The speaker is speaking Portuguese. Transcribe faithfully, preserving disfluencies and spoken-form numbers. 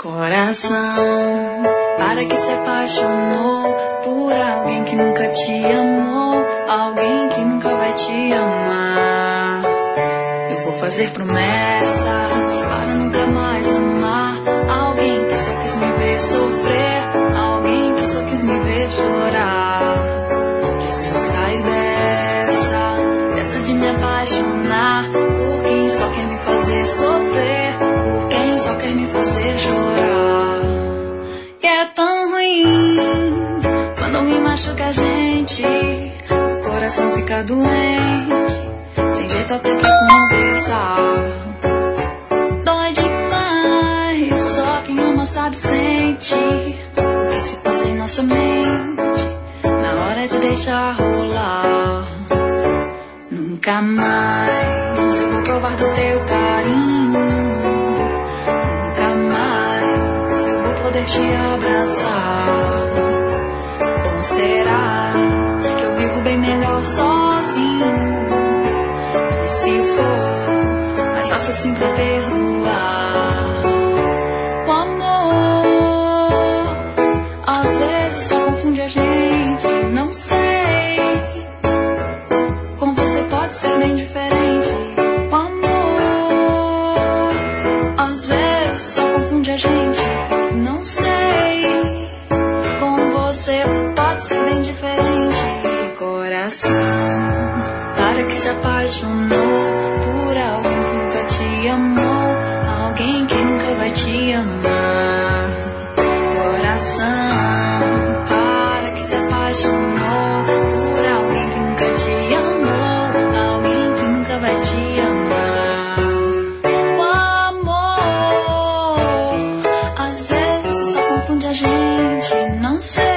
Coração, para que se apaixonou por alguém que nunca te amou, alguém que nunca vai te amar. Eu vou fazer promessas para nunca mais amar alguém que só quis me ver sofrer, alguém que só quis me ver chorar. Preciso sair dessa, dessa de me apaixonar por quem só quer me fazer sofrer, por quem só quer me fazer chorar. E é tão ruim quando alguém machuca a gente, o coração fica doente, sem jeito até pra conversar. Dói demais, só quem ama sabe, sente o que se passa em nossa mente na hora de deixar rolar. Nunca mais eu vou provar do teu carinho, nunca mais eu vou poder te abraçar. Como será que eu vivo bem melhor sozinho? E se for mais fácil assim pra perdoar? O amor às vezes só confunde a gente, não sei. Com você pode ser bem diferente. O amor às vezes só confunde a gente, não sei. Com você pode ser bem diferente. Coração, para que se apaixonou por alguém que nunca te amou, alguém que nunca vai te amar. Coração, para que se apaixonou por alguém que nunca te amou, alguém que nunca vai te amar. O amor às vezes só confunde a gente, não sei.